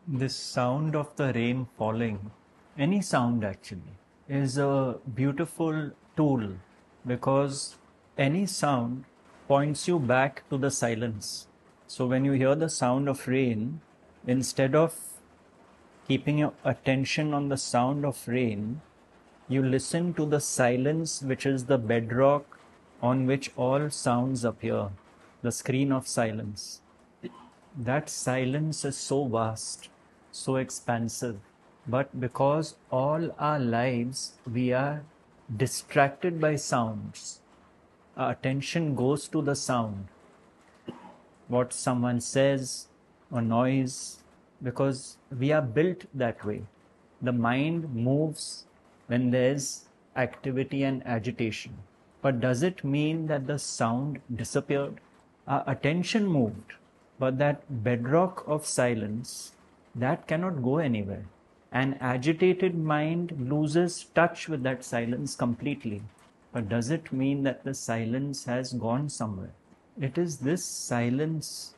This sound of the rain falling, any sound actually, is a beautiful tool because any sound points you back to the silence. So when you hear the sound of rain, instead of keeping your attention on the sound of rain, you listen to the silence, which is the bedrock on which all sounds appear, the screen of silence. That silence is so vast, so expansive. But because all our lives we are distracted by sounds, our attention goes to the sound, what someone says, or noise, because we are built that way. The mind moves when there's activity and agitation. But does it mean that the sound disappeared? Our attention moved, but that bedrock of silence, that cannot go anywhere. An agitated mind loses touch with that silence completely. But does it mean that the silence has gone somewhere? It is this silence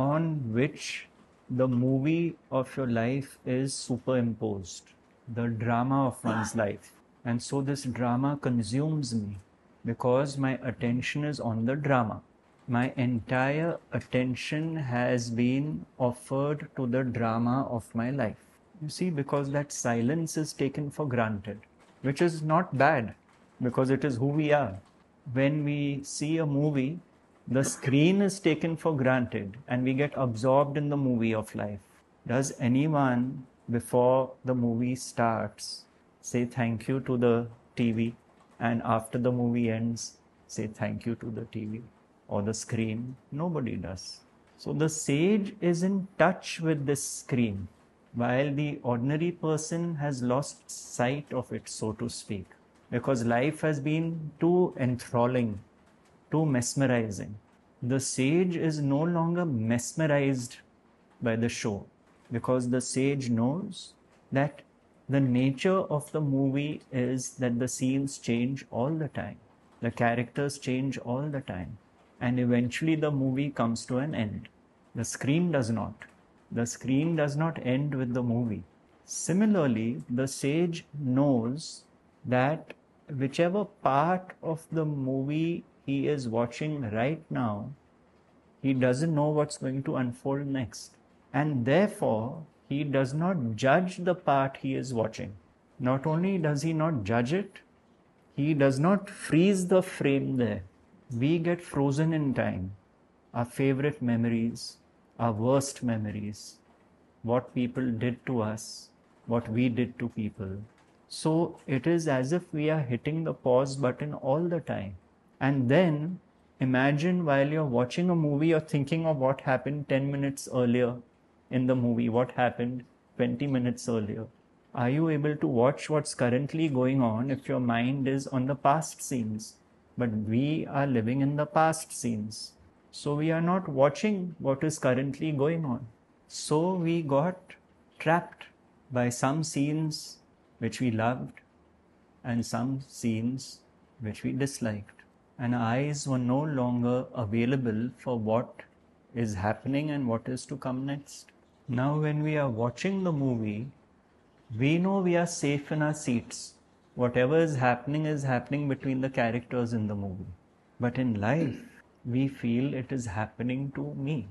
on which the movie of your life is superimposed, the drama of one's life. And so this drama consumes me because my attention is on the drama. My entire attention has been offered to the drama of my life. You see, because that silence is taken for granted, which is not bad because it is who we are. When we see a movie, the screen is taken for granted and we get absorbed in the movie of life. Does anyone, before the movie starts, say thank you to the TV, and after the movie ends, say thank you to the TV or the screen? Nobody does. So the sage is in touch with this screen, while the ordinary person has lost sight of it, so to speak, because life has been too enthralling, too mesmerizing. The sage is no longer mesmerized by the show because the sage knows that the nature of the movie is that the scenes change all the time, the characters change all the time, and eventually the movie comes to an end. The screen does not. The screen does not end with the movie. Similarly, the sage knows that whichever part of the movie he is watching right now, he doesn't know what's going to unfold next. And therefore, he does not judge the part he is watching. Not only does he not judge it, he does not freeze the frame there. We get frozen in time. Our favorite memories, our worst memories, what people did to us, what we did to people. So it is as if we are hitting the pause button all the time. And then imagine while you're watching a movie, you're thinking of what happened 10 minutes earlier in the movie, what happened 20 minutes earlier. Are you able to watch what's currently going on if your mind is on the past scenes? But we are living in the past scenes. So we are not watching what is currently going on. So we got trapped by some scenes which we loved and some scenes which we disliked. And our eyes were no longer available for what is happening and what is to come next. Now when we are watching the movie, we know we are safe in our seats. Whatever is happening between the characters in the movie. But in life, we feel it is happening to me.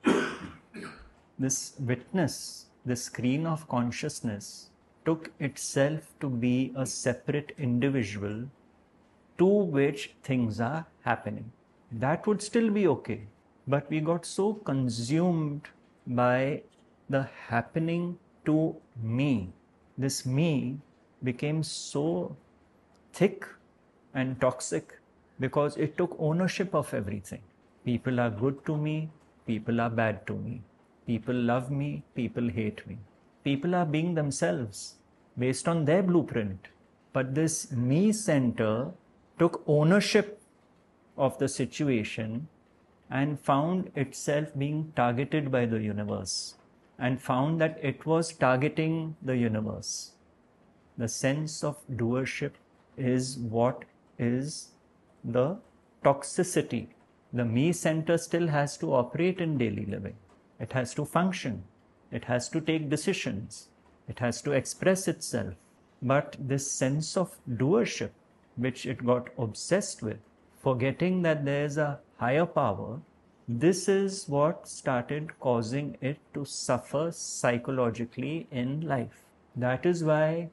This witness, the screen of consciousness, took itself to be a separate individual to which things are happening. That would still be okay. But we got so consumed by the happening to me. This me became so thick and toxic because it took ownership of everything. People are good to me, people are bad to me. People love me, people hate me. People are being themselves based on their blueprint. But this me center took ownership of the situation and found itself being targeted by the universe and found that it was targeting the universe. The sense of doership is what is the toxicity. The me center still has to operate in daily living. It has to function. It has to take decisions. It has to express itself. But this sense of doership, which it got obsessed with, forgetting that there's a higher power, this is what started causing it to suffer psychologically in life. That is why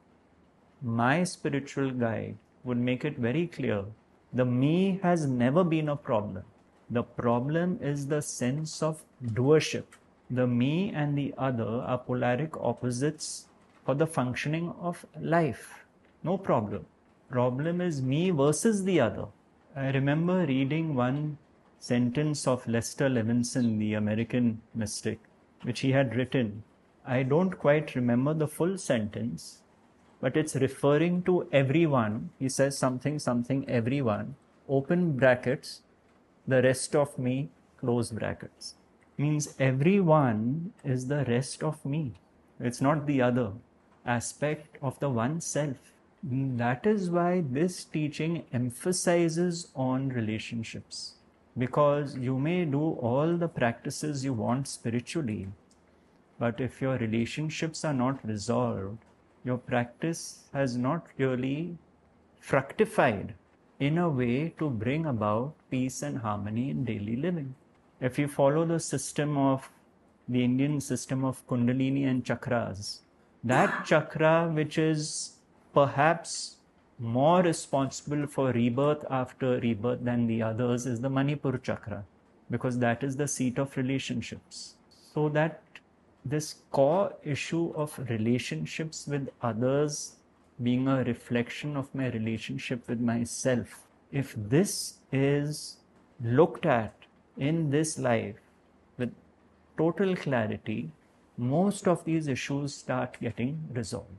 my spiritual guide would make it very clear the me has never been a problem. The problem is the sense of doership. The me and the other are polaric opposites for the functioning of life. No problem. Problem is me versus the other. I remember reading one sentence of Lester Levinson, the American mystic, which he had written. I don't quite remember the full sentence, but it's referring to everyone. He says something, everyone, open brackets, the rest of me, close brackets. Means everyone is the rest of me. It's not the other aspect of the one self. That is why this teaching emphasizes on relationships. Because you may do all the practices you want spiritually, but if your relationships are not resolved, your practice has not really fructified in a way to bring about peace and harmony in daily living. If you follow the system of the Indian system of Kundalini and chakras, that chakra which is perhaps more responsible for rebirth after rebirth than the others is the Manipur chakra, because that is the seat of relationships. So that this core issue of relationships with others being a reflection of my relationship with myself, if this is looked at in this life with total clarity, most of these issues start getting resolved.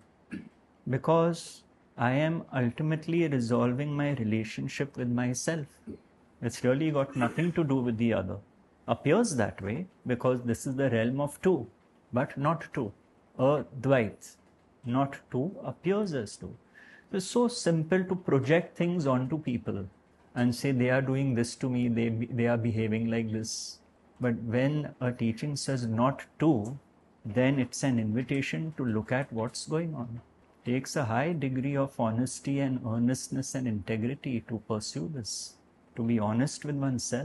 Because I am ultimately resolving my relationship with myself. It's really got nothing to do with the other. Appears that way because this is the realm of two, but not two. Dvait, not two, appears as two. It's so simple to project things onto people and say they are doing this to me, they are behaving like this. But when a teaching says not two, then it's an invitation to look at what's going on. It takes a high degree of honesty and earnestness and integrity to pursue this, to be honest with oneself.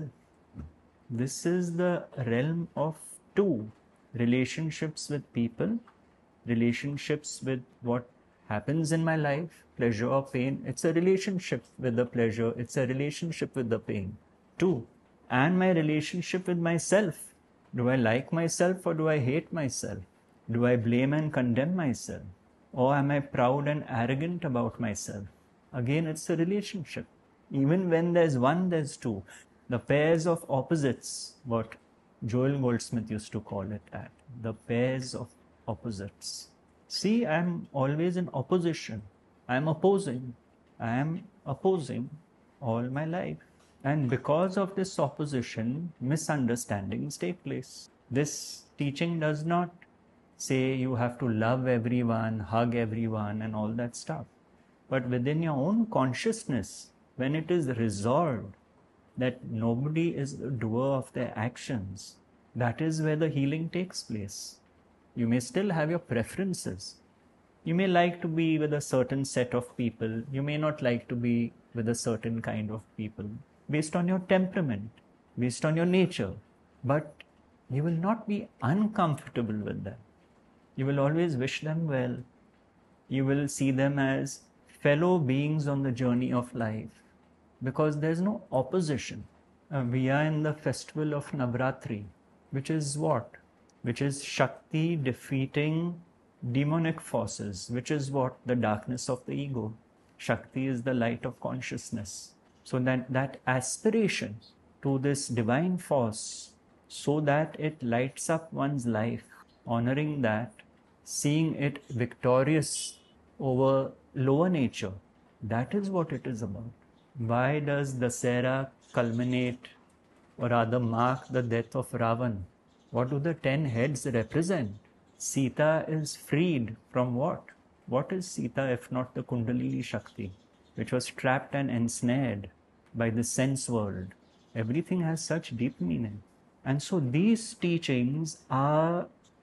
This is the realm of two: relationships with people, relationships with what happens in my life, pleasure or pain. It's a relationship with the pleasure, it's a relationship with the pain. Two, and my relationship with myself. Do I like myself or do I hate myself? Do I blame and condemn myself? Or am I proud and arrogant about myself? Again, it's a relationship. Even when there's one, there's two. The pairs of opposites, what Joel Goldsmith used to call it at, the pairs of opposites. See, I'm always in opposition. I'm opposing. I am opposing all my life. And because of this opposition, misunderstandings take place. This teaching does not say you have to love everyone, hug everyone, and all that stuff. But within your own consciousness, when it is resolved that nobody is the doer of their actions, that is where the healing takes place. You may still have your preferences. You may like to be with a certain set of people. You may not like to be with a certain kind of people, based on your temperament, based on your nature. But you will not be uncomfortable with them. You will always wish them well. You will see them as fellow beings on the journey of life, because there's no opposition. We are in the festival of Navratri, which is what? Which is Shakti defeating demonic forces, which is what? The darkness of the ego. Shakti is the light of consciousness. So that aspiration to this divine force, so that it lights up one's life, honoring that, seeing it victorious over lower nature, that is what it is about. Why does Dasera culminate, or rather mark, the death of Ravan? What do the 10 heads represent? Sita is freed from what? What is Sita if not the Kundalini Shakti, which was trapped and ensnared by the sense world? Everything has such deep meaning. And so these teachings are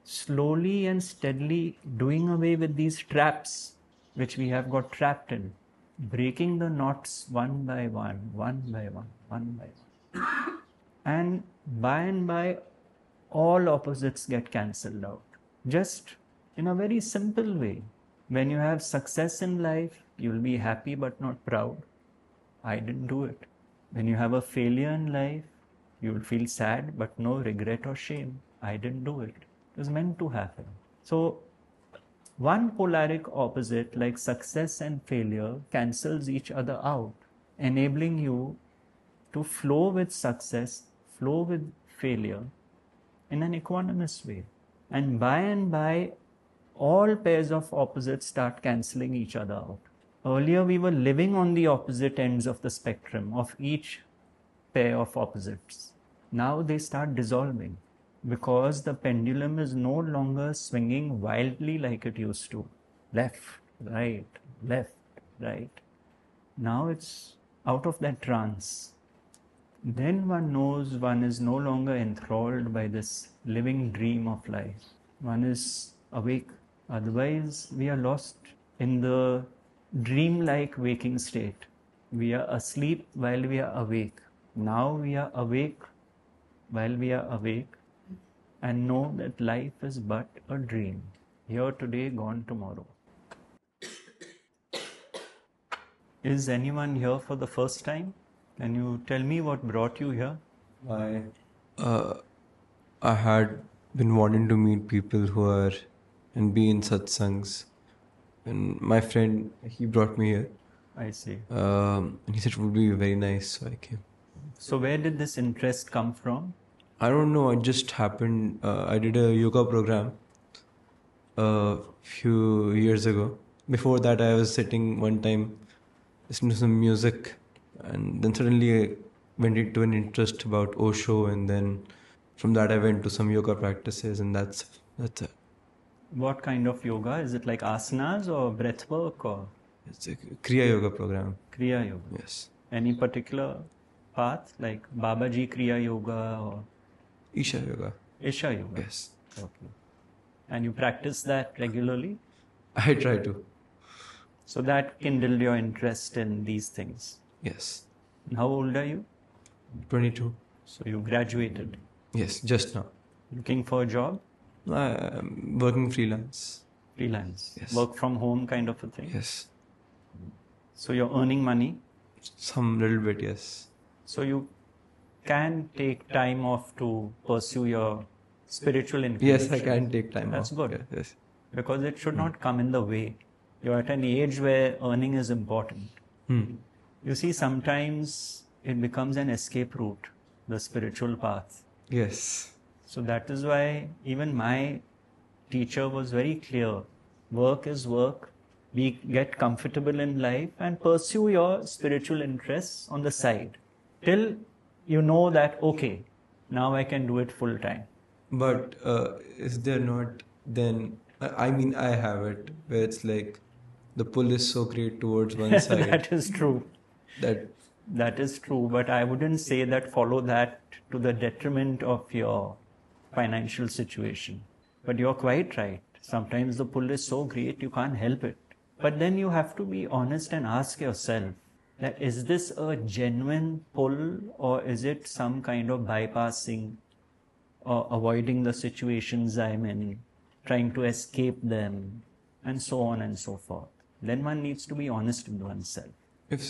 slowly and steadily doing away with these traps which we have got trapped in, breaking the knots one by one, one by one, one by one. And by, all opposites get cancelled out. Just in a very simple way. When you have success in life, you'll be happy but not proud. I didn't do it. When you have a failure in life, you'll feel sad but no regret or shame. I didn't do it. It was meant to happen. So, one polaric opposite like success and failure cancels each other out, enabling you to flow with success, flow with failure in an equanimous way. And by, all pairs of opposites start cancelling each other out. Earlier, we were living on the opposite ends of the spectrum of each pair of opposites. Now they start dissolving because the pendulum is no longer swinging wildly like it used to. Left, right, left, right. Now it's out of that trance. Then one knows one is no longer enthralled by this living dream of life. One is awake. Otherwise, we are lost in the dream-like waking state. We are asleep while we are awake. Now we are awake while we are awake and know that life is but a dream. Here today, gone tomorrow. Is anyone here for the first time? Can you tell me what brought you here? I had been wanting to meet people who are and be in satsangs. And my friend, he brought me here. I see. And he said it would be very nice, so I came. So where did this interest come from? I don't know, it just happened. I did a yoga program a few years ago. Before that, I was sitting one time listening to some music, and then suddenly I went into an interest about Osho, and then from that I went to some yoga practices, and that's it. What kind of yoga? Is it like asanas or breath work or? It's a Kriya Yoga program. Kriya Yoga. Yes. Any particular path like Babaji Kriya Yoga or Isha Yoga. Isha Yoga? Yes. Okay. And you practice that regularly? I try to. So that kindled your interest in these things. Yes. And how old are you? 22. So you graduated. Yes, just now. Looking for a job? I'm working freelance. Freelance. Yes. Work from home kind of a thing? Yes. So you're earning money? Some little bit, yes. So you can take time off to pursue your spiritual inclination. Yes, I can take time That's off. good. Yes. Because it should not come in the way. You're at an age where earning is important. You see, sometimes it becomes an escape route, the spiritual path. Yes. So that is why even my teacher was very clear. Work is work. We get comfortable in life and pursue your spiritual interests on the side till you know that, okay, now I can do it full time. But is there not then, I mean, I have it where it's like the pull is so great towards one side. That is true. That is true. But I wouldn't say that follow that to the detriment of your financial situation. But you're quite right. Sometimes the pull is so great you can't help it. But then you have to be honest and ask yourself that is this a genuine pull or is it some kind of bypassing or avoiding the situations I'm in, trying to escape them, and so on and so forth. Then one needs to be honest with oneself. If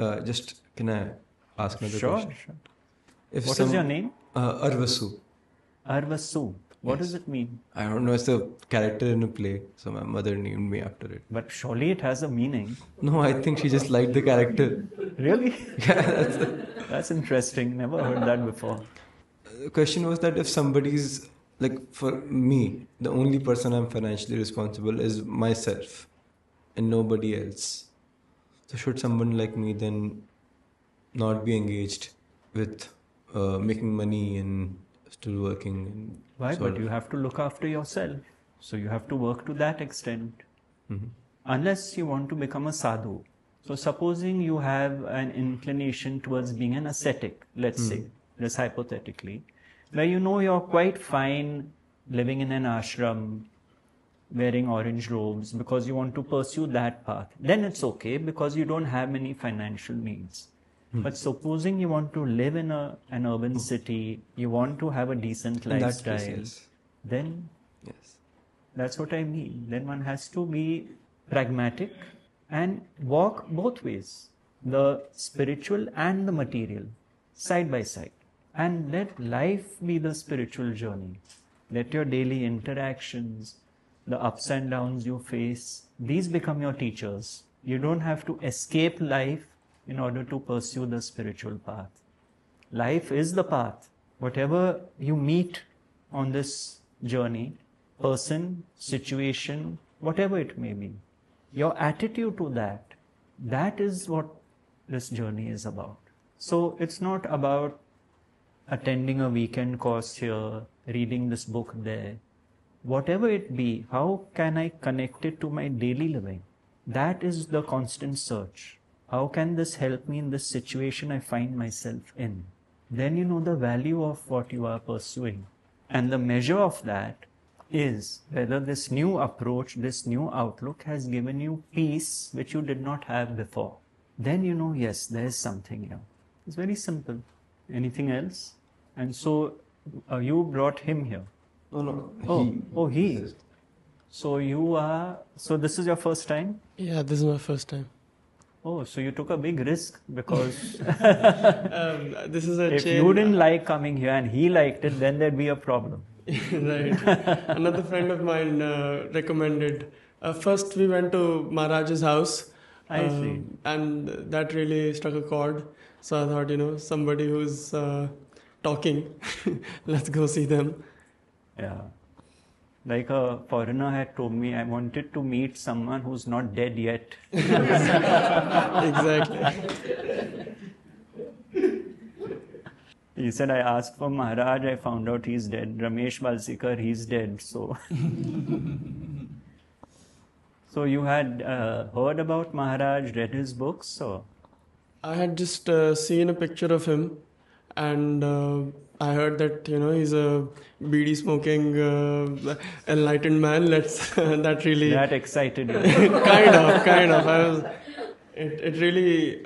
can I ask another question? Sure. What is your name? Arvasu. Arvasu. What Yes. does it mean? I don't know, it's a character in a play, so my mother named me after it. But surely it has a meaning. No, I think she just liked the character. Really? Yeah, That's interesting. Never heard that before. the question was that if somebody's, like for me, the only person I'm financially responsible is myself and nobody else. So should someone like me then not be engaged with making money and still working? And Why? sort But of- you have to look after yourself. So you have to work to that extent. Mhm. Unless you want to become a sadhu. So supposing you have an inclination towards being an ascetic, let's say, just hypothetically, where you know you're quite fine living in an ashram, wearing orange robes because you want to pursue that path, then it's okay because you don't have many financial needs. But supposing you want to live in an urban city, you want to have a decent In that lifestyle, case, yes. then Yes. that's what I mean. Then one has to be pragmatic and walk both ways, the spiritual and the material, side by side. And let life be the spiritual journey. Let your daily interactions, the ups and downs you face, these become your teachers. You don't have to escape life in order to pursue the spiritual path. Life is the path. Whatever you meet on this journey, person, situation, whatever it may be, your attitude to that, that is what this journey is about. So it's not about attending a weekend course here, reading this book there. Whatever it be, how can I connect it to my daily living? That is the constant search. How can this help me in this situation I find myself in? Then you know the value of what you are pursuing. And the measure of that is whether this new approach, this new outlook has given you peace which you did not have before. Then you know, yes, there is something here. It's very simple. Anything else? And so you brought him here. No. He. So this is your first time? Yeah, this is my first time. Oh, so you took a big risk because This is a if chain. you didn't like coming here and he liked it, then there'd be a problem. Right. Another friend of mine recommended. First, we went to Maharaj's house. I see. And that really struck a chord. So I thought, somebody who's talking, let's go see them. Yeah. Like a foreigner had told me, I wanted to meet someone who's not dead yet. Exactly. He said, I asked for Maharaj, I found out he's dead. Ramesh Balsikar, he's dead. So, so you had heard about Maharaj, read his books? Or? I had just seen a picture of him, and I heard that he's a beedi smoking enlightened man. That really That excited you. kind of. It really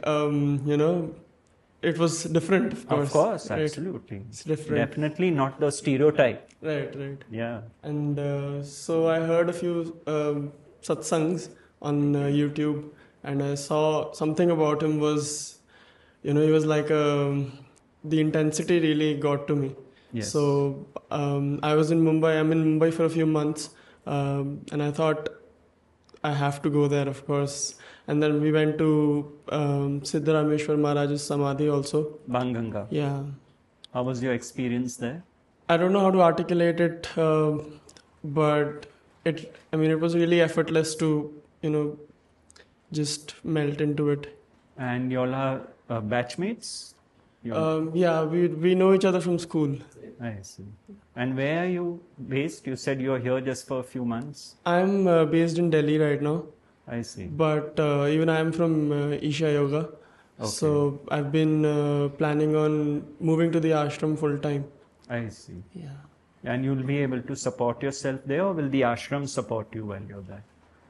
it was different. Of course, right? absolutely. It's different. Definitely not the stereotype. Right. Yeah. And so I heard a few satsangs on YouTube, and I saw something about him was, he was like the intensity really got to me. Yes. So I was in Mumbai. I'm in Mumbai for a few months, and I thought I have to go there, of course. And then we went to Siddharameshwar Maharaj's Samadhi also. Banganga. Yeah. How was your experience there? I don't know how to articulate it, but it was really effortless to, just melt into it. And you all are batchmates? Yeah, we know each other from school. I see. And where are you based? You said you're here just for a few months. I'm based in Delhi right now, I see. but even I'm from Isha Yoga. Okay. So I've been planning on moving to the ashram full time. I see. Yeah. And you'll be able to support yourself there, or will the ashram support you while you're there?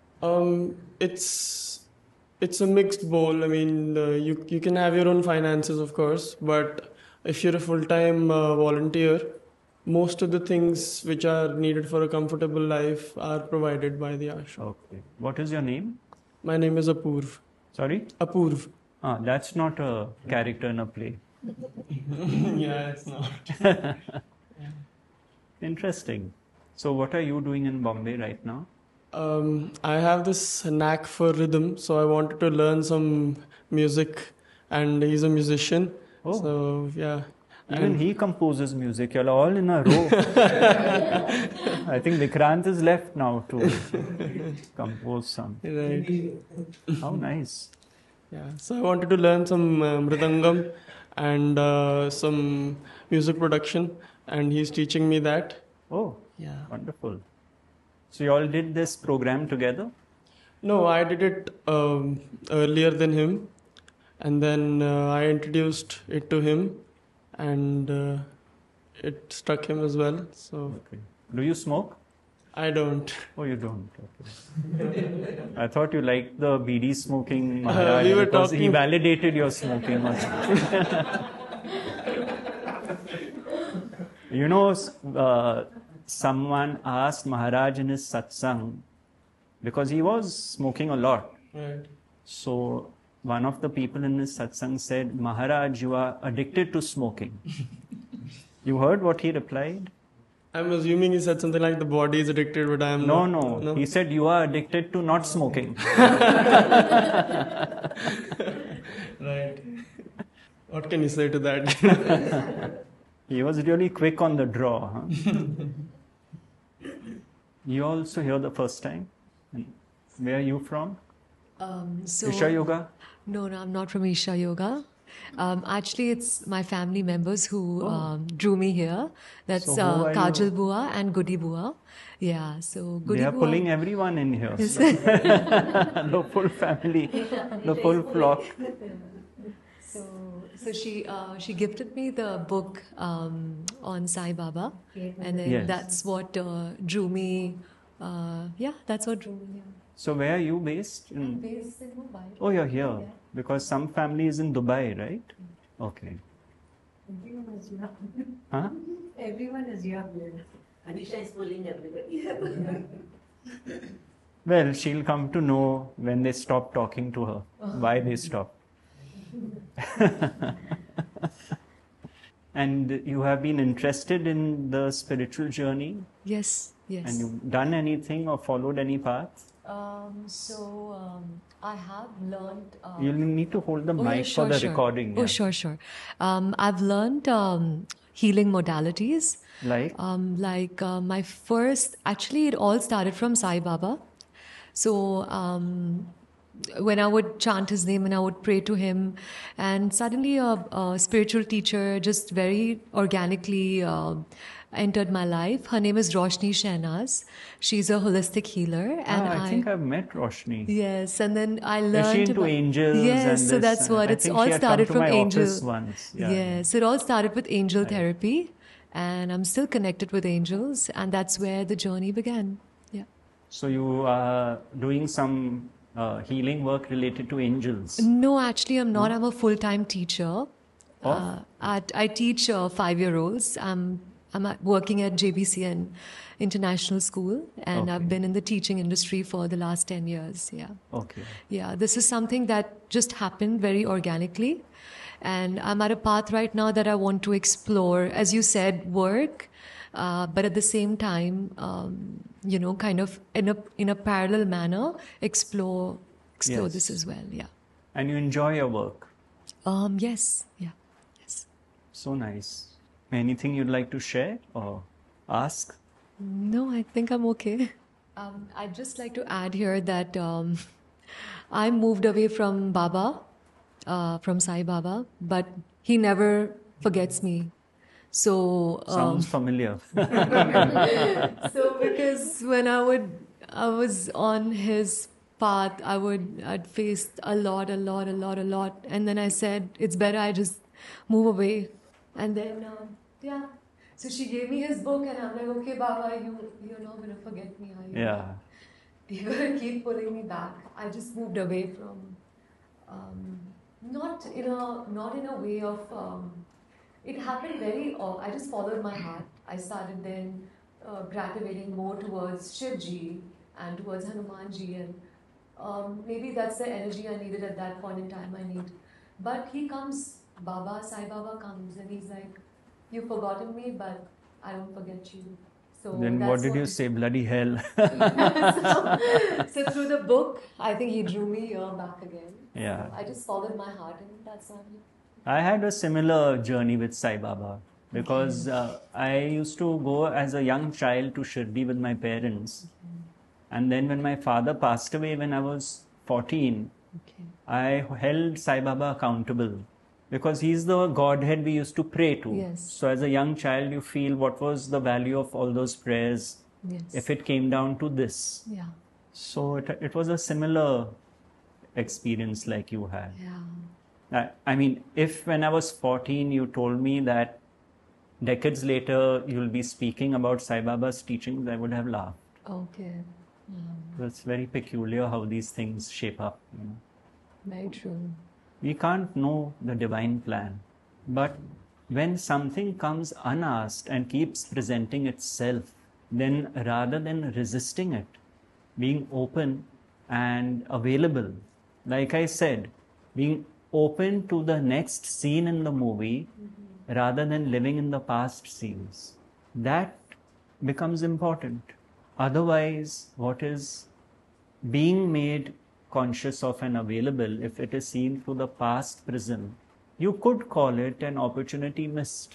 It's a mixed bowl. I mean, you can have your own finances, of course, but if you're a full-time volunteer, most of the things which are needed for a comfortable life are provided by the ashram. Okay. What is your name? My name is Apurv. Sorry? Apurv. That's not a character in a play. Yeah, it's not. Interesting. So what are you doing in Bombay right now? I have this knack for rhythm, so I wanted to learn some music, and he's a musician. Oh. So yeah. Even he composes music. You're all in a row. I think Vikrant is left now to compose some. Right. How nice. Yeah. So I wanted to learn some mridangam and some music production, and he's teaching me that. Oh, Yeah. wonderful. So you all did this program together? No, I did it earlier than him, and then I introduced it to him, and it struck him as well. So Okay. Do you smoke? I don't. Oh, you don't. Okay. I thought you liked the BD smoking Maharaj we were because he talking- validated your smoking. You know, someone asked Maharaj in his satsang, because he was smoking a lot. Right. So one of the people in his satsang said, Maharaj, you are addicted to smoking. You heard what he replied? I'm assuming he said something like the body is addicted, but I am No, not. no. He said, you are addicted to not smoking. Right. What can you say to that? He was really quick on the draw. Huh? You also here the first time? Where are you from? Isha Yoga? No, I'm not from Isha Yoga. Actually, it's my family members who drew me here. That's So who are Kajal you? Bua and Goody Bua. Yeah, so Goody They are Bua. pulling everyone in here. The full family, the full flock. So she gifted me the book on Sai Baba, and then Yes. that's what drew me. That's what drew me here. So where are you based? I'm based in Mumbai. Oh, you're here. Yeah. Because some family is in Dubai, right? Okay. Everyone is young. Huh? Everyone is young. Anisha is pulling everybody. Well, she'll come to know when they stop talking to her, why they stop. And you have been interested in the spiritual journey, Yes, yes. and you've done anything or followed any path? I have learned. You'll need to hold the Oh, yeah, mic sure, for the sure. recording. Oh, yeah. sure. I've learned healing modalities. Like? My first, actually, it all started from Sai Baba. So when I would chant his name and I would pray to him, and suddenly a spiritual teacher just very organically entered my life. Her name is Roshni Shehnaz. She's a holistic healer, and I think I've met Roshni. Yes, and then I Is learned she into about- angels? Yes, and so this? that's what I it's think all she had started come to from my angel. office once. Yeah. Yes, so it all started with angel therapy, and I'm still connected with angels, and that's where the journey began. Yeah. So you are doing some healing work related to angels. No, actually, I'm not. I'm a full-time teacher. Of? I teach 5-year-olds. I'm working at JBCN International School, and Okay. I've been in the teaching industry for the last 10 years. Yeah. Okay. Yeah, this is something that just happened very organically. And I'm at a path right now that I want to explore, as you said, work, but at the same time, kind of in a parallel manner, explore Yes. this as well. Yeah. And you enjoy your work. Yes. Yeah. Yes. So nice. Anything you'd like to share or ask? No, I think I'm okay. I'd just like to add here that I moved away from Baba, from Sai Baba, but he never forgets me. So, Sounds familiar. so because when I was on his path, I'd faced a lot, and then I said it's better I just move away, and then So she gave me his book, and I'm like, okay, Baba, you're not gonna forget me, are you? Yeah. You're gonna keep pulling me back. I just moved away from, not in a way of. It happened I just followed my heart. I started then gravitating more towards Shivji and towards Hanumanji, and maybe that's the energy I needed at that point in time. But he comes, Sai Baba comes, and he's like, "You've forgotten me, but I don't forget you." So Then that's what did you say? Bloody hell. So through the book, I think he drew me here back again. Yeah. So I just followed my heart, and that's all. I had a similar journey with Sai Baba because I used to go as a young child to Shirdi with my parents. And then when my father passed away when I was 14, Okay. I held Sai Baba accountable because he's the Godhead we used to pray to. Yes. So as a young child, you feel what was the value of all those prayers Yes. if it came down to this. Yeah. So it was a similar experience like you had. Yeah. I mean, if when I was 14 you told me that decades later you'll be speaking about Sai Baba's teachings, I would have laughed. Okay. So it's very peculiar how these things shape up. Very true. We can't know the divine plan, but when something comes unasked and keeps presenting itself, then rather than resisting it, being open and available, like I said, being open to the next scene in the movie rather than living in the past scenes, that becomes important. Otherwise, what is being made conscious of and available, if it is seen through the past prism, you could call it an opportunity missed.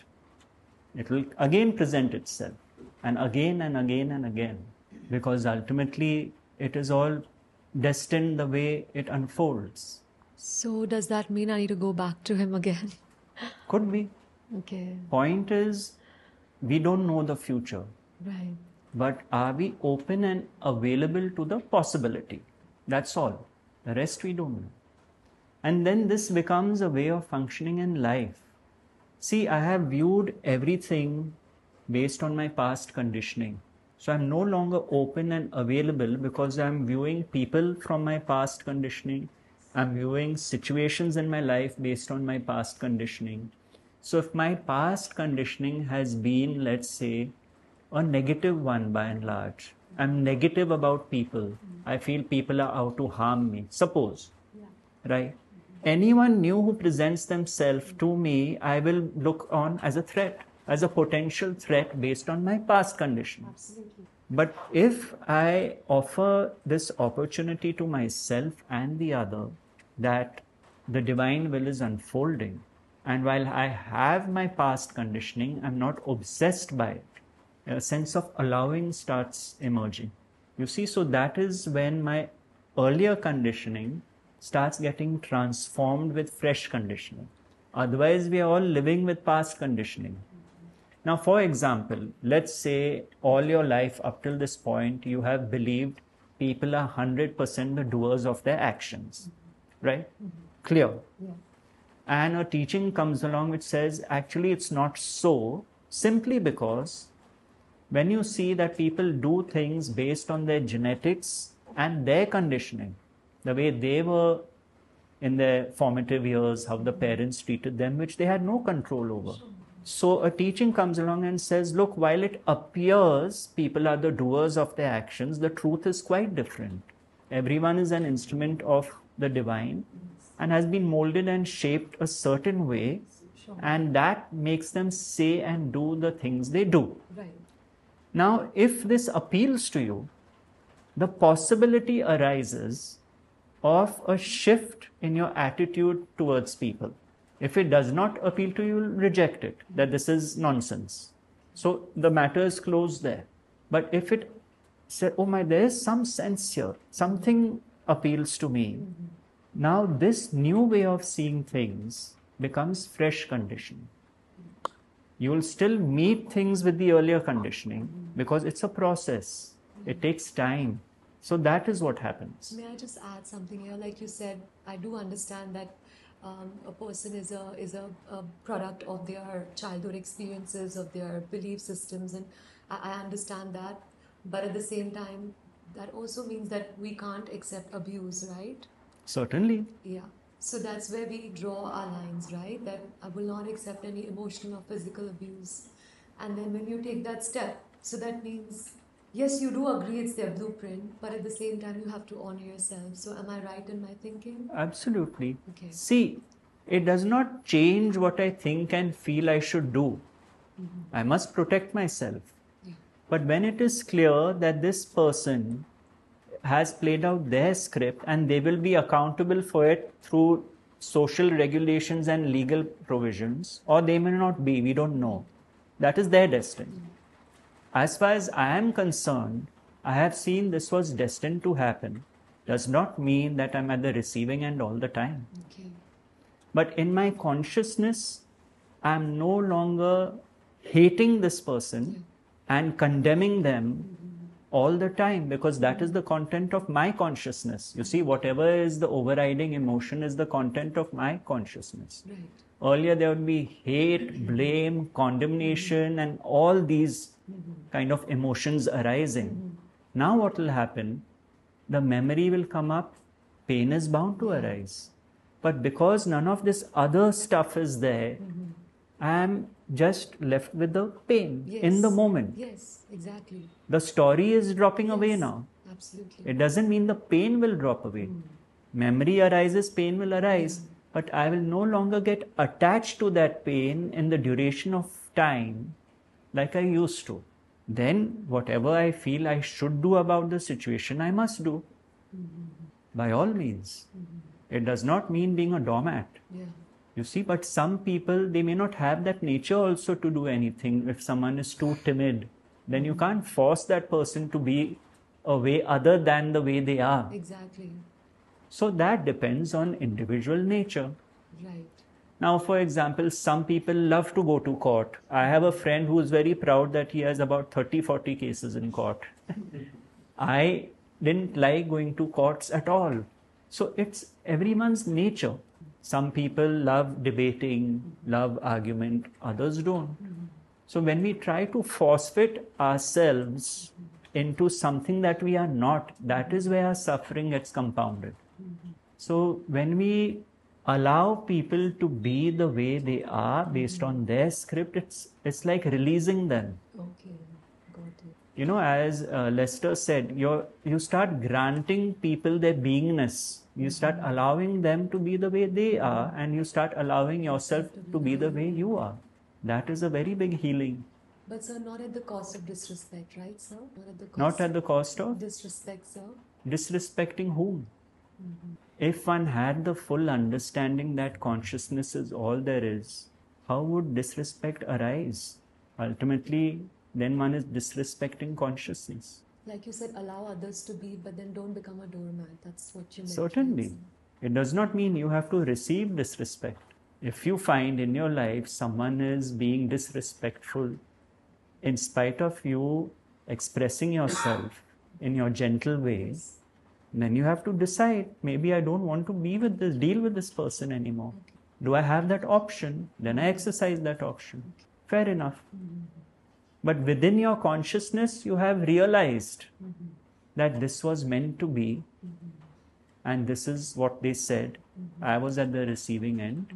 It will again present itself, and again and again and again, because ultimately it is all destined the way it unfolds. So does that mean I need to go back to him again? Could be. Okay. Point is, we don't know the future, Right. but are we open and available to the possibility? That's all. The rest we don't know. And then this becomes a way of functioning in life. See, I have viewed everything based on my past conditioning. So I'm no longer open and available because I'm viewing people from my past conditioning. I'm viewing situations in my life based on my past conditioning. So if my past conditioning has been, let's say, a negative one by and large, I'm negative about people, I feel people are out to harm me, suppose, right? Anyone new who presents themselves to me, I will look on as a threat, as a potential threat based on my past conditioning. Absolutely. But if I offer this opportunity to myself and the other, that the divine will is unfolding, and while I have my past conditioning, I'm not obsessed by it. A sense of allowing starts emerging. You see, so that is when my earlier conditioning starts getting transformed with fresh conditioning. Otherwise, we are all living with past conditioning. Now, for example, let's say all your life up till this point, you have believed people are 100% the doers of their actions, right? Clear. Yeah. And a teaching comes along which says, actually, it's not so, simply because when you see that people do things based on their genetics and their conditioning, the way they were in their formative years, how the parents treated them, which they had no control over. So a teaching comes along and says, look, while it appears people are the doers of their actions, the truth is quite different. Everyone is an instrument of the divine and has been molded and shaped a certain way, and that makes them say and do the things they do. Right. Now, if this appeals to you, the possibility arises of a shift in your attitude towards people. If it does not appeal to you, you'll reject it, that this is nonsense. So the matter is closed there. But if it said, oh my, there is some sense here, something appeals to me, now this new way of seeing things becomes fresh conditioning. You will still meet things with the earlier conditioning because it's a process. It takes time. So that is what happens. May I just add something here? Like you said, I do understand that a person is a product of their childhood experiences, of their belief systems, and I understand that. But at the same time, that also means that we can't accept abuse, right? Certainly. Yeah. So that's where we draw our lines, right? That I will not accept any emotional or physical abuse. And then when you take that step, so that means, yes, you do agree it's their blueprint, but at the same time, you have to honor yourself. So am I right in my thinking? Absolutely. Okay. See, it does not change what I think and feel I should do. I must protect myself. Yeah. But when it is clear that this person has played out their script and they will be accountable for it through social regulations and legal provisions, or they may not be, we don't know. That is their destiny. As far as I am concerned, I have seen this was destined to happen. Does not mean that I'm at the receiving end all the time. Okay. But in my consciousness, I'm no longer hating this person and condemning them all the time, because that is the content of my consciousness. You see, whatever is the overriding emotion is the content of my consciousness. Right. Earlier there would be hate, blame, condemnation, and all these kind of emotions arising. Now what will happen? The memory will come up, pain is bound to arise. But because none of this other stuff is there, I am just left with the pain in the moment. Yes, exactly. The story is dropping away Yes, now. Absolutely. It doesn't mean the pain will drop away. Memory arises, pain will arise, but I will no longer get attached to that pain in the duration of time like I used to. Then, whatever I feel I should do about the situation, I must do. By all means. It does not mean being a doormat. Yeah. You see, but some people, they may not have that nature also to do anything. If someone is too timid, then you can't force that person to be a way other than the way they are. Exactly. So that depends on individual nature. Right. Now, for example, some people love to go to court. I have a friend who is very proud that he has about 30-40 cases in court. I didn't like going to courts at all. So it's everyone's nature. Some people love debating, love argument, others don't. So when we try to force fit ourselves into something that we are not, that is where our suffering gets compounded. So when we allow people to be the way they are based on their script, it's like releasing them. Okay. Got it. You know, as Lester said, you start granting people their beingness. You start allowing them to be the way they are, and you start allowing yourself to be the way you are. That is a very big healing. But sir, not at the cost of disrespect, right, sir? Not at the cost, Not at the cost of disrespect, sir. disrespecting whom? If one had the full understanding that consciousness is all there is, how would disrespect arise? Ultimately, then one is disrespecting consciousness. Like you said, allow others to be, but then don't become a doormat. That's what you meant. Certainly. right, sir? It does not mean you have to receive disrespect. If you find in your life someone is being disrespectful, in spite of you expressing yourself in your gentle way, then you have to decide, maybe I don't want to be with this, deal with this person anymore. Do I have that option? Then I exercise that option. Fair enough. But within your consciousness, you have realized that this was meant to be, and this is what they said. I was at the receiving end.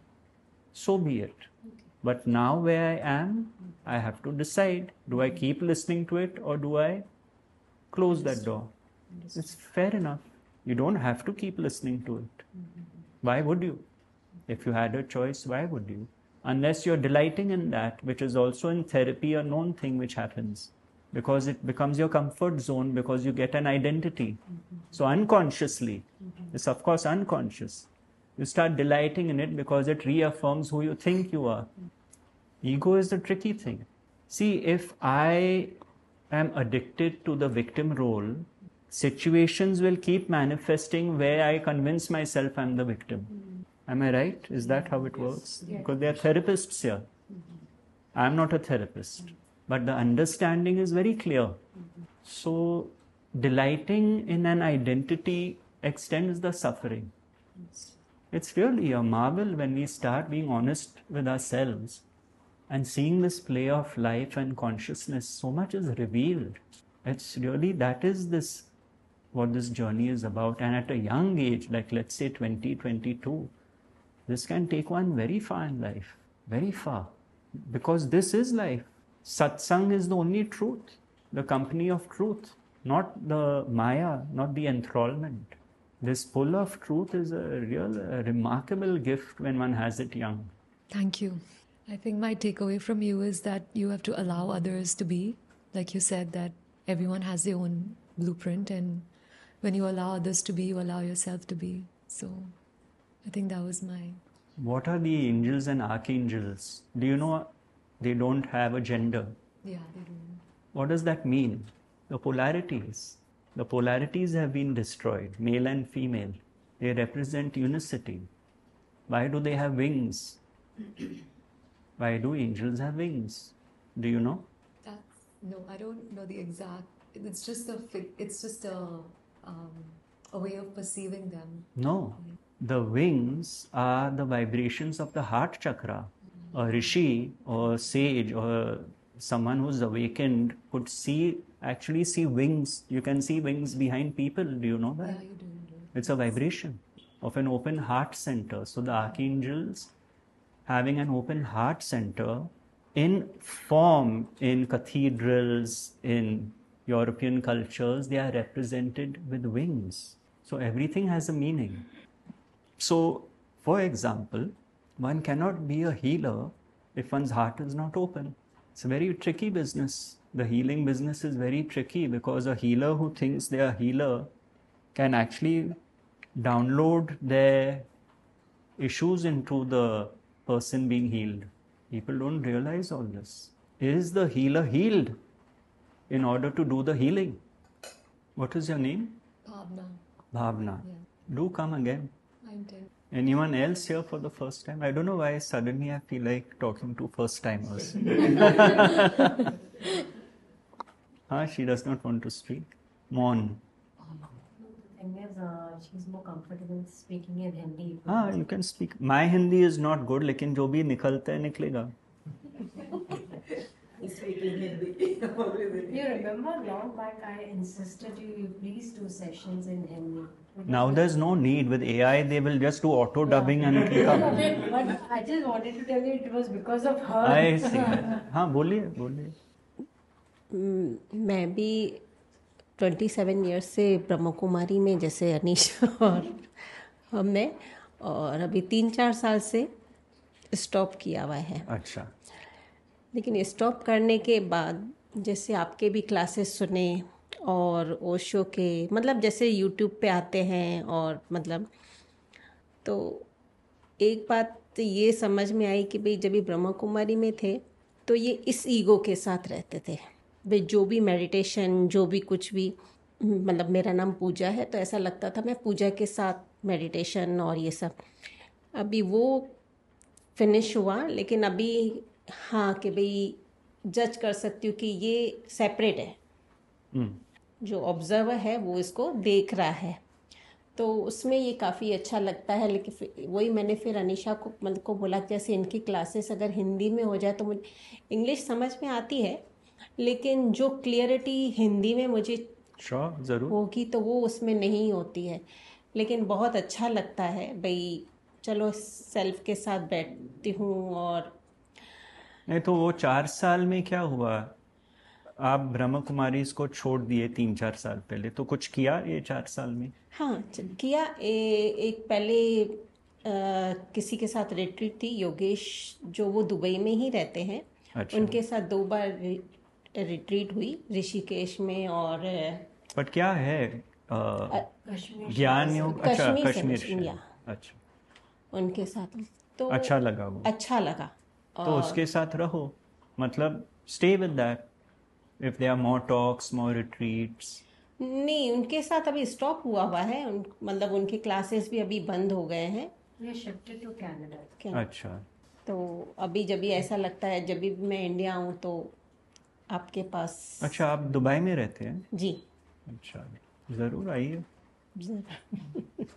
So be it. But now where I am, I have to decide, do I keep listening to it or do I close that door? It's fair enough. You don't have to keep listening to it. Why would you? If you had a choice, why would you? Unless you're delighting in that, which is also in therapy a known thing which happens. Because it becomes your comfort zone, because you get an identity. So unconsciously, it's of course unconscious. You start delighting in it because it reaffirms who you think you are. Ego is the tricky thing. See, if I am addicted to the victim role, situations will keep manifesting where I convince myself I'm the victim. Am I right? Is that how it works? Because there are therapists here. I'm not a therapist. But the understanding is very clear. So, delighting in an identity extends the suffering. It's really a marvel when we start being honest with ourselves and seeing this play of life and consciousness. So much is revealed. It's really, that is this, what this journey is about. And at a young age, like let's say 20, 22, this can take one very far in life. Very far. Because this is life. Satsang is the only truth. The company of truth. Not the Maya, not the enthrallment. This pull of truth is a remarkable gift when one has it young. Thank you. I think my takeaway from you is that you have to allow others to be. Like you said, that everyone has their own blueprint, and when you allow others to be, you allow yourself to be. So I think that was my... What are the angels and archangels? Do you know they don't have a gender? Yeah, they do. What does that mean? The polarities. The polarities have been destroyed, male and female. They represent unicity. Why do they have wings? Why do angels have wings? Do you know? No, I don't know the exact. It's just a way of perceiving them. No. The wings are the vibrations of the heart chakra. A rishi or sage or someone who's awakened could actually see wings. You can see wings behind people. Do you know that? Yeah, you do. It's a vibration of an open heart center. So the archangels having an open heart center in form in cathedrals, in European cultures, they are represented with wings. So everything has a meaning. So, for example, one cannot be a healer if one's heart is not open. It's a very tricky business. The healing business is very tricky because a healer who thinks they are a healer can actually download their issues into the person being healed. People don't realize all this. Is the healer healed in order to do the healing? What is your name? Bhavna. Bhavna. Yeah. Do come again. I intend. Anyone else here for the first time? I don't know why suddenly I feel like talking to first timers. She does not want to speak. Mon. The thing is, she's more comfortable speaking in Hindi. You can speak. My Hindi is not good, लेकिन जो भी निकलता है निकलेगा. He's speaking Hindi. You remember long back I insisted you please do sessions in Hindi. Now there's no need. With AI, they will just do auto dubbing and it will come. But I just wanted to tell you it was because of her. I see. हाँ बोलिए. मैं भी 27 years से ब्रह्म कुमारी में जैसे अनीश और हमने और अभी 3-4 साल से स्टॉप किया हुआ है. अच्छा. लेकिन स्टॉप करने के बाद जैसे आपके भी क्लासेस सुने और ओशो के मतलब जैसे यूट्यूब पे आते हैं और मतलब तो एक बात ये समझ में आई कि भाई जब भी ब्रह्मा कुमारी में थे तो ये इस ईगो के साथ रहते थे भाई जो भी मेडिटेशन जो भी कुछ भी मतलब मेरा नाम पूजा है तो ऐसा लगता था मैं पूजा के साथ मेडिटेशन और ये सब अभी वो फिनिश हुआ लेकिन अभी हाँ कि भाई जज कर सकती हूँ कि ये सेपरेट है जो ऑब्जर्वर है वो इसको देख रहा है तो उसमें ये काफ़ी अच्छा लगता है लेकिन वही मैंने फिर अनीशा को मतलब को बोला जैसे इनकी क्लासेस अगर हिंदी में हो जाए तो मुझे इंग्लिश समझ में आती है लेकिन जो क्लियरिटी हिंदी में मुझे ज़रूर होगी तो वो उसमें नहीं होती है लेकिन बहुत अच्छा लगता है भाई चलो सेल्फ के साथ बैठती हूँ और नहीं तो वो 4 साल में क्या हुआ आप ब्रह्म कुमारी इसको छोड़ दिए 3-4 साल पहले तो कुछ किया ये 4 साल में हाँ किया एक पहले किसी के साथ रिट्रीट थी योगेश जो वो दुबई में ही रहते हैं अच्छा। उनके साथ 2 बार रिट्रीट हुई ऋषिकेश में और बट क्या है ज्ञान योग अच्छा कश्मीर से अच्छा उनके साथ तो अच्छा लगा वो अच्छा लगा तो उसके साथ रहो मतलब stay with that if there are more talks more retreats नहीं उनके साथ अभी स्टॉप हुआ है मतलब उनके क्लासेस भी अभी बंद हो गए हैं We are shifted to Canada. अच्छा तो अभी जब भी ऐसा लगता है जब भी मैं इंडिया आऊँ तो आपके पास अच्छा आप दुबई में रहते हैं जी अच्छा ज़रूर आइए जरूर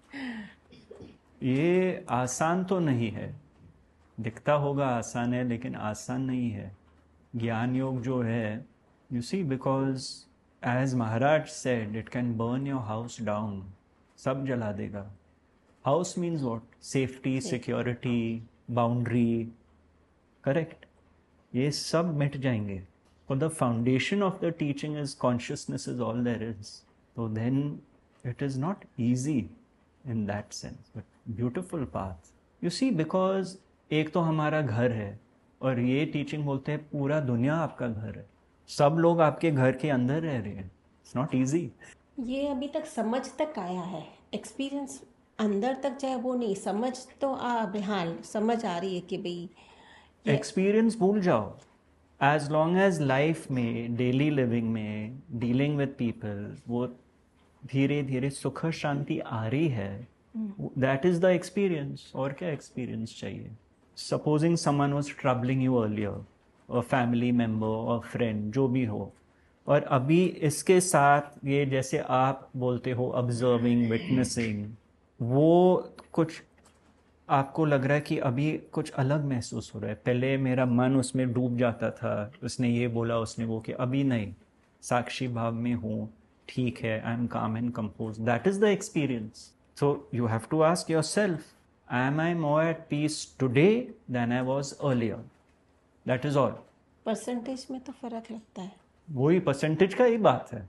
ये आसान तो नहीं है दिखता होगा आसान है लेकिन आसान नहीं है ज्ञान योग जो है you see because as Maharaj said it can burn your house down सब जला देगा house means what safety security boundary correct ये सब मिट जाएंगे और the foundation of the teaching is consciousness is all there is तो then it is not easy in that sense, but beautiful path. You see, because एक तो हमारा घर है और ये टीचिंग बोलते हैं पूरा दुनिया आपका घर है सब लोग आपके घर के अंदर रह रहे हैं इट्स नॉट इजी ये अभी तक समझ तक आया है एक्सपीरियंस अंदर तक जाए वो नहीं समझ तो हाँ समझ आ रही है कि भाई एक्सपीरियंस भूल जाओ एज लॉन्ग एज लाइफ में डेली लिविंग में डीलिंग विद पीपल वो धीरे धीरे सुख शांति आ रही है दैट इज द एक्सपीरियंस और क्या एक्सपीरियंस चाहिए supposing someone was troubling you earlier uh family member और फ्रेंड जो भी हो और अभी इसके साथ ये जैसे आप बोलते हो ऑब्जर्विंग विटनेसिंग वो कुछ आपको लग रहा है कि अभी कुछ अलग महसूस हो रहा है, पहले मेरा मन उसमें डूब जाता था, उसने ये बोला उसने वो किया, अभी नहीं, साक्षी भाव में हूँ, ठीक है, I am calm and compose, that is the experience. So you have to ask yourself, am I more at peace today than I was earlier? That is all. Percentage में तो फर्क लगता है. वही परसेंटेज का ही बात है.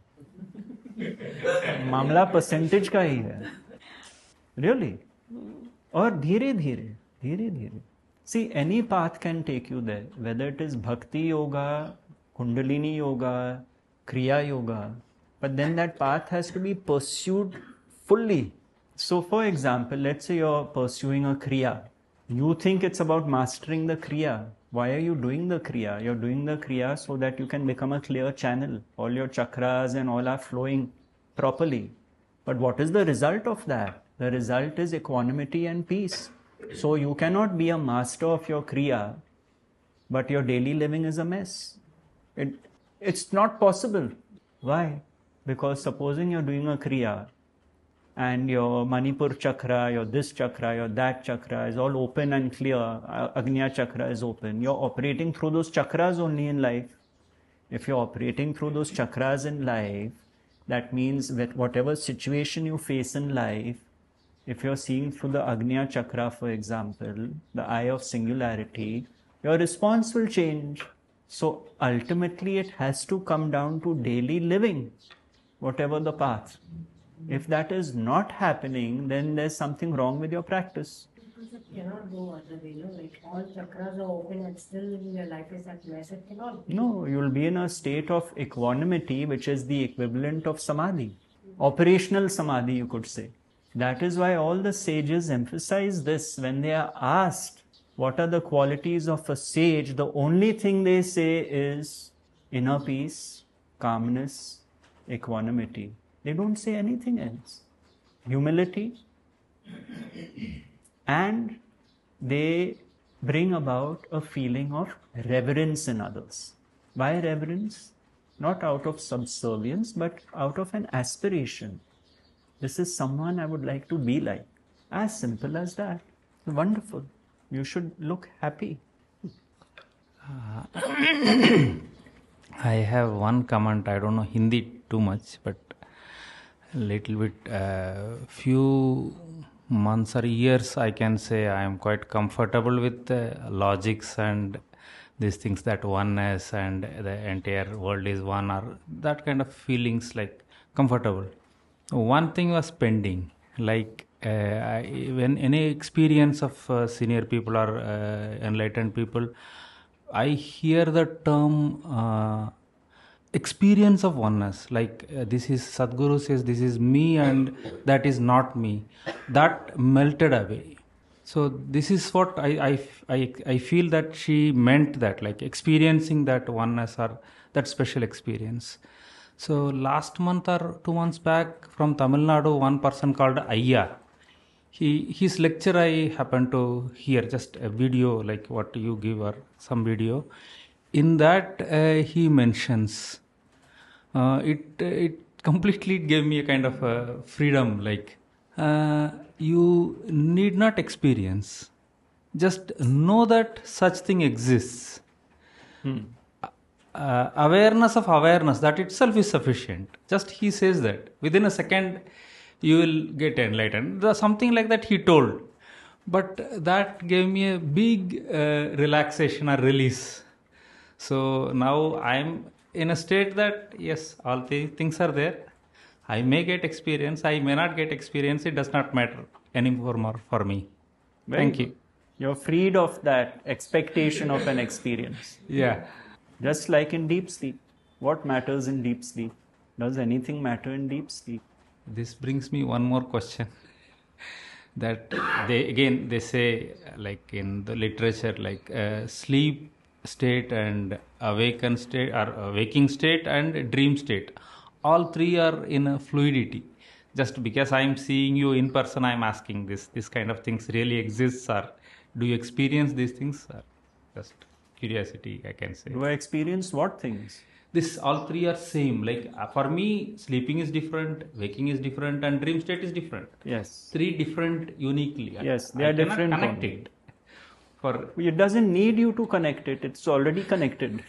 मामला परसेंटेज का ही है. Really? और धीरे धीरे see, any path can take you there, whether it is bhakti yoga, kundalini yoga, kriya yoga, but then that path has to be pursued fully. So for example, let's say you're pursuing a kriya. You think it's about mastering the kriya. Why are you doing the kriya? You're doing the kriya so that you can become a clear channel. All your chakras and all are flowing properly. But what is the result of that? The result is equanimity and peace. So you cannot be a master of your kriya, but your daily living is a mess. It's not possible. Why? Because supposing you're doing a kriya, and your Manipur chakra, your this chakra, your that chakra is all open and clear, Agnya chakra is open, you're operating through those chakras only in life. If you're operating through those chakras in life, that means that whatever situation you face in life, if you're seeing through the Agnya chakra, for example, the eye of singularity, your response will change. So ultimately it has to come down to daily living, whatever the path. If that is not happening, then there's something wrong with your practice. Because it cannot go other way, no? Like all chakras are open and still your life is at mess. It cannot be. No, you'll be in a state of equanimity, which is the equivalent of samadhi. Operational samadhi, you could say. That is why all the sages emphasize this. When they are asked what are the qualities of a sage, the only thing they say is inner peace, calmness, equanimity. They don't say anything else. Humility, and they bring about a feeling of reverence in others. Why reverence? Not out of subservience, but out of an aspiration. This is someone I would like to be like. As simple as that. Wonderful. You should look happy. I have one comment. I don't know Hindi too much, but little bit. Few months or years, I can say I am quite comfortable with logics and these things, that oneness and the entire world is one, or that kind of feelings, like comfortable. One thing was pending, like when any experience of senior people or enlightened people, I hear the term experience of oneness, like this is Sadhguru says this is me and that is not me, that melted away. So this is what I feel that she meant, that like experiencing that oneness or that special experience. So last month or 2 months back, from Tamil Nadu, one person called Ayya, his lecture I happened to hear, just a video like what you give or some video. In that he mentions it completely gave me a kind of freedom, like you need not experience, just know that such thing exists. Awareness of awareness, that itself is sufficient. Just he says that within a second you will get enlightened. Something like that he told, but that gave me a big relaxation or release. So now I'm in a state that yes, all the things are there. I may get experience, I may not get experience, it does not matter anymore for me. Thank you. You're freed of that expectation of an experience. Yeah. Just like in deep sleep. What matters in deep sleep? Does anything matter in deep sleep? This brings me one more question. That they say, like in the literature, like sleep state and awaken state, or waking state and dream state, all three are in a fluidity. Just because I'm seeing you in person, I'm asking this kind of things really exists, or do you experience these things? Or just curiosity, I can say. Do I experience what things? this all three are same. Like for me, sleeping is different, waking is different, and dream state is different. Yes. Three different uniquely. Yes, they I are cannot different connect only. it. For It doesn't need you to connect it. It's already connected.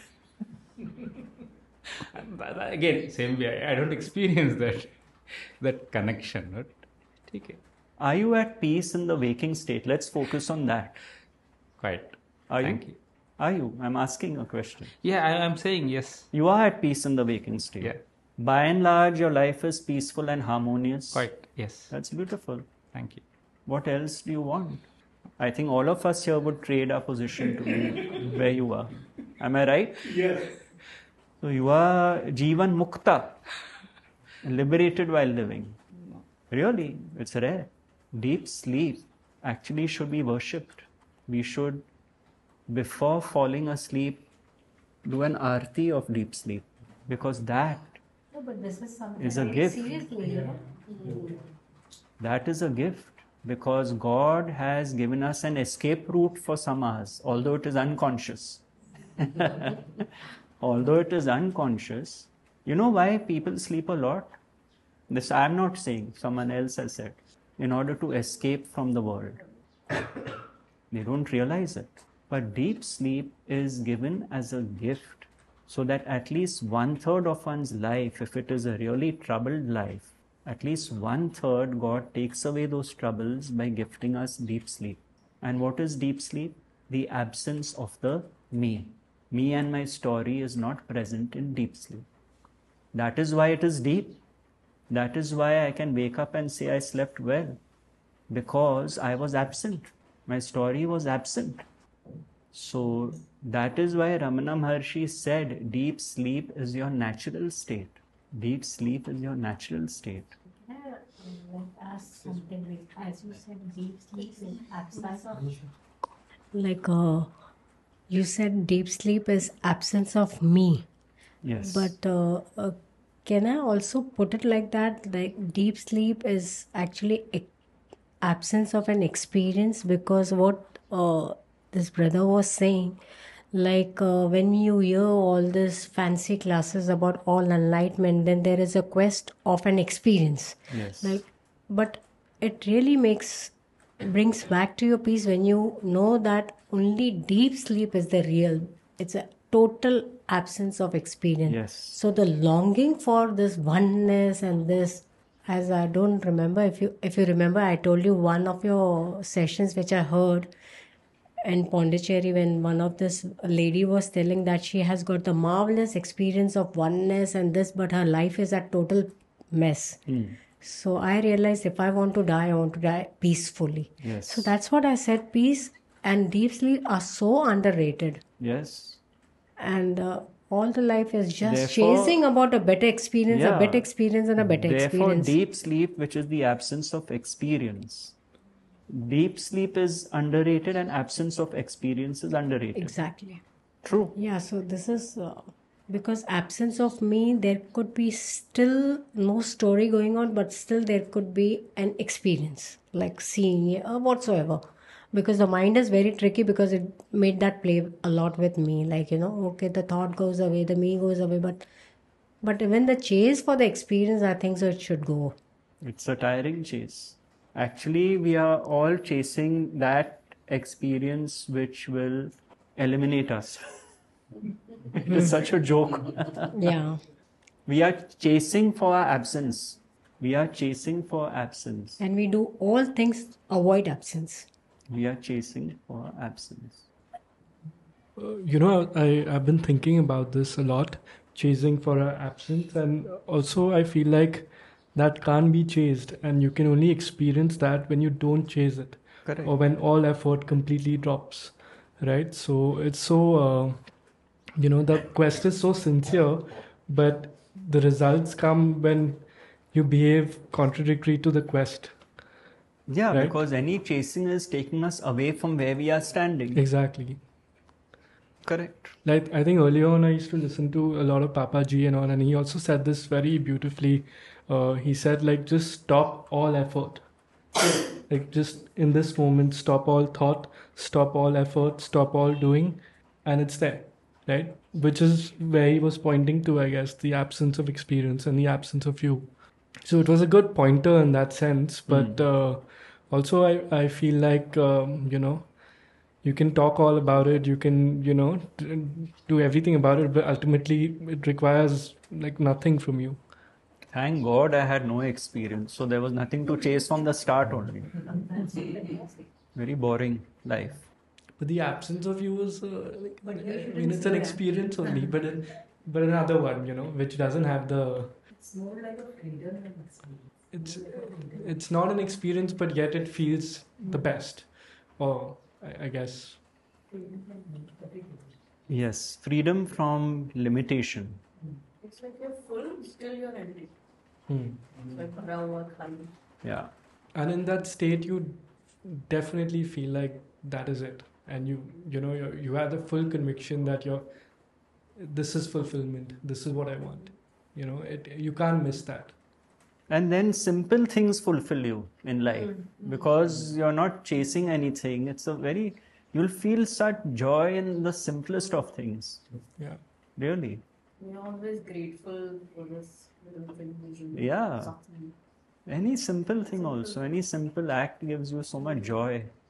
but again, same way. I don't experience that connection. Right? Okay. Are you at peace in the waking state? Let's focus on that. Quite. Are Thank you? you. Are you? I'm asking a question. Yeah, I'm saying yes. You are at peace in the waking state. Yeah. By and large, your life is peaceful and harmonious. Quite. Yes. That's beautiful. Thank you. What else do you want? I think all of us here would trade our position to be where you are. Am I right? Yes. So you are Jivan Mukta, liberated while living. Really, it's rare. Deep sleep actually should be worshipped. We should, before falling asleep, do an arti of deep sleep, because that No, but this is something is a very gift. seriously, you know. That is a gift, because God has given us an escape route for samas, although it is unconscious. Although it is unconscious, you know why people sleep a lot? This I am not saying, someone else has said. In order to escape from the world. They don't realize it. But deep sleep is given as a gift, so that at least 1/3 of one's life, if it is a really troubled life, at least 1/3 God takes away those troubles by gifting us deep sleep. And what is deep sleep? The absence of the me. Me and my story is not present in deep sleep. That is why it is deep. That is why I can wake up and say I slept well, because I was absent. My story was absent. So that is why Ramana Maharshi said deep sleep is your natural state. Deep sleep is your natural state. Can I ask something? Like, as you said, deep sleep is absence of. Like you said, deep sleep is absence of me. Yes. But can I also put it like that? Like deep sleep is actually absence of an experience, because what this brother was saying, like when you hear all these fancy classes about all enlightenment, then there is a quest of an experience. Yes. Like, but it really brings back to your peace when you know that only deep sleep is the real. It's a total absence of experience. Yes. So the longing for this oneness and this, as I don't remember, if you remember, I told you one of your sessions which I heard in Pondicherry, when one of this lady was telling that she has got the marvelous experience of oneness and this, but her life is a total mess. So I realized if I want to die, I want to die peacefully. Yes. So that's what I said. Peace and deep sleep are so underrated. Yes. And all the life is just Therefore- chasing about a better experience, Yeah. a better experience, and a better Therefore, experience. deep sleep, which is the absence of experience. Deep sleep is underrated and absence of experience is underrated. Exactly. True. Yeah, so this is because absence of me, there could be still no story going on, but still there could be an experience, like seeing whatsoever. Because the mind is very tricky, because it made that play a lot with me. Like, okay, the thought goes away, the me goes away, but even the chase for the experience, I think so it should go. It's a tiring chase. Actually, we are all chasing that experience which will eliminate us. It is such a joke. Yeah. We are chasing for our absence. We are chasing for absence. And we do all things avoid absence. We are chasing for absence. I've been thinking about this a lot, chasing for our absence, and also I feel like that can't be chased, and you can only experience that when you don't chase it, Correct. or when all effort completely drops, right? So it's so, the quest is so sincere, but the results come when you behave contradictory to the quest. Yeah, Right. because any chasing is taking us away from where we are standing. Exactly. Correct. Like, I think earlier on I used to listen to a lot of Papaji and all, and he also said this very beautifully. He said, like, just stop all effort. Like, just in this moment, stop all thought, stop all effort, stop all doing, and it's there. right? Which is where he was pointing to, I guess, the absence of experience and the absence of you. So it was a good pointer in that sense, but also I feel like, you can talk all about it, you can, do everything about it, but ultimately it requires like nothing from you. Thank God I had no experience, so there was nothing to chase from the start only. Very boring life. But the absence of you is, it's an experience only, but another one, which doesn't have the. It's more like a freedom than experience. It's not an experience, but yet it feels the best, or I guess. Yes, freedom from limitation. It's like you're full, still you're empty. It's like Brahma Khali. Yeah. And in that state, you definitely feel like that is it, and you have the full conviction that this is fulfillment. This is what I want. You can't miss that. And then simple things fulfill you in life because you're not chasing anything. You'll feel such joy in the simplest of things. Yeah. Really. You're always grateful for this little thing. Yeah. Any simple thing also, any simple act gives you so much joy.